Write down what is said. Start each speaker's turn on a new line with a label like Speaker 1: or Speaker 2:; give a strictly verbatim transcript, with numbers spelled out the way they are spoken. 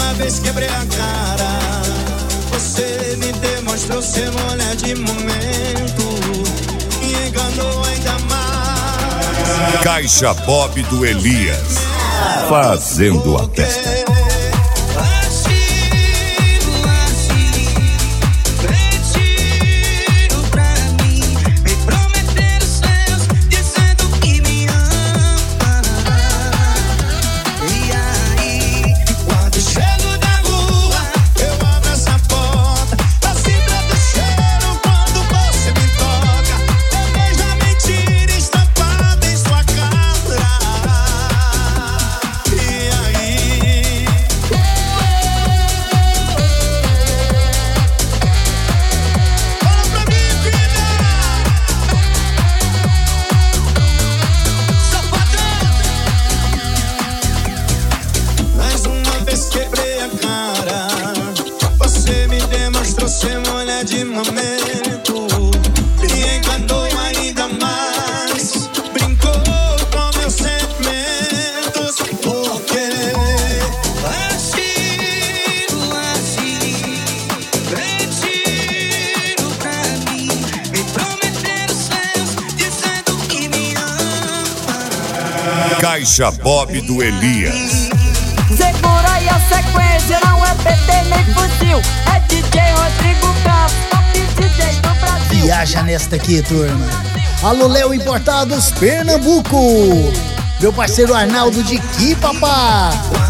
Speaker 1: uma vez quebrei a cara. Você me demonstrou ser mulher de momento e enganou ainda mais.
Speaker 2: Caixa Bob do Elias, fazendo a festa. Caixa Bob do Elias.
Speaker 3: Segura aí a sequência, não é P T nem fuzil. É D J Rodrigo Campos, top D J do Brasil.
Speaker 4: Viaja nesta aqui, turma. Alô, Léo Importados, Pernambuco. Meu parceiro Arnaldo de Quipapá.